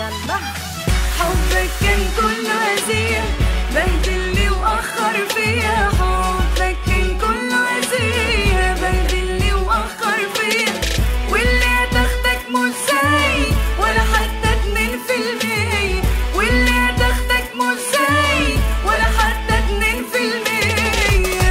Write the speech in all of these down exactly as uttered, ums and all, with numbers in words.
يلا. حبك كان كله أذية، بهدلني وأخر فيا. حبك كان كله أذية، بهدلني وأخر فيا. واللي هتاخدك مش زي ولا حتى اتنين في المية. واللي هتاخدك مش زي ولا حتى اتنين في المية.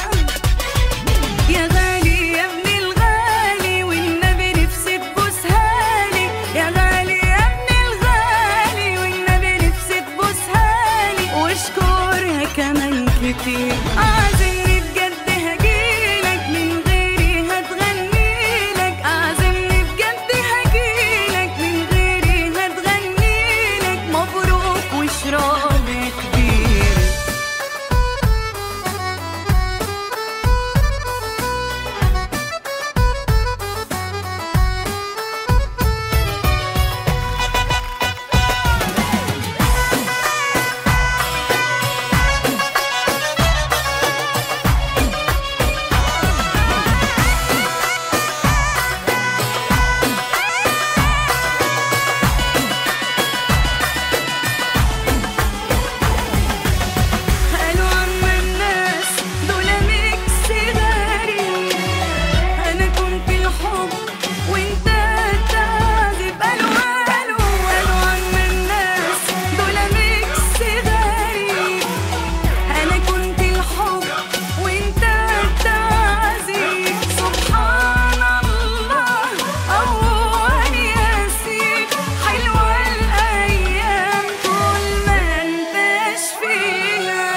يا غالي يا ابن الغالي، والنبي نفسي تبوسها لي. يا غالي يا ابن الغالي، والنبي نفسي تبوسها لي. واشكرها كمان كتير. أعزمني بجد هجيلك، من غيري هتغنيلك. أعزمني بجد هجيلك، من غيري هتغنيلك. مبروك وشراب كبير. قالوا عما الناس دول ميكس غريب. أنا كنت الحب وأنت التعذيب. قالوا قالوا قالوا عما الناس دول ميكس غريب. أنا كنت الحب وأنت التعذيب. سبحان الله أول ياسين. حلوة الأيام طول ما انتش فيها.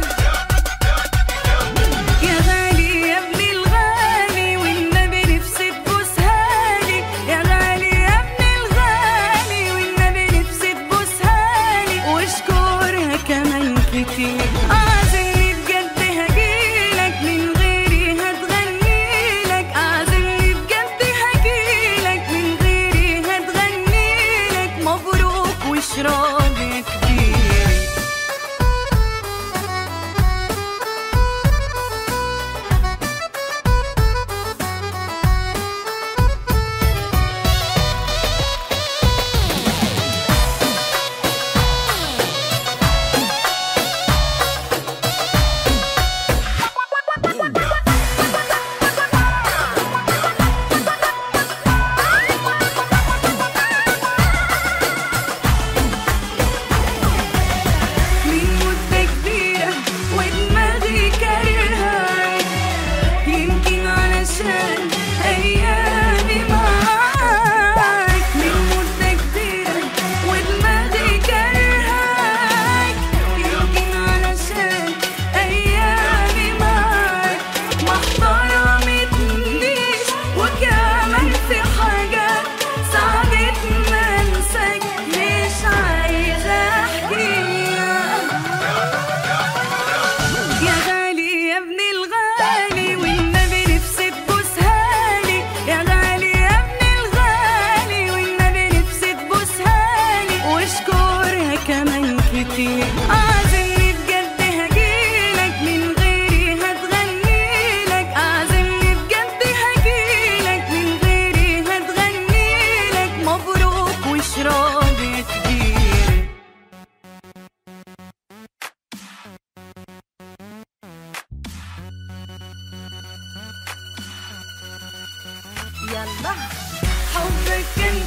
يا غالي يا ابن الغالي، والنبي نفسي تبوسها لي. يا غالي يا ابن الغالي، والنبي نفسي تبوسها لي. واشكرها كمان كتير. أعزمني بجد هجيلك، من غيري هتغنيلك. أعزمني بجد هجيلك، من غيري هتغنيلك. مبروك وشراب كبير. من مدة كبيرة ودماغي كارهاك. يمكن علشان أيامي معاك. من مدة كبيرة ودماغي كارهاك. يمكن علشان أيامي معاك. ما احترمتنيش وكمان في حاجات صعبت ما انساك. مش عايزة احكيها. يا غالي يا ابن الغالي، والنبي نفسي تبوسها لي. يا غالي يا ابن الغالي، والنبي نفسي تبوسها لي. واشكرها كمان كتير. أعزمني بجد هجيلك، من غيري هتغنيلك. أعزمني بجد هجيلك، من غيري هتغنيلك. مبروك وشراب كبير. يلا. حبك كان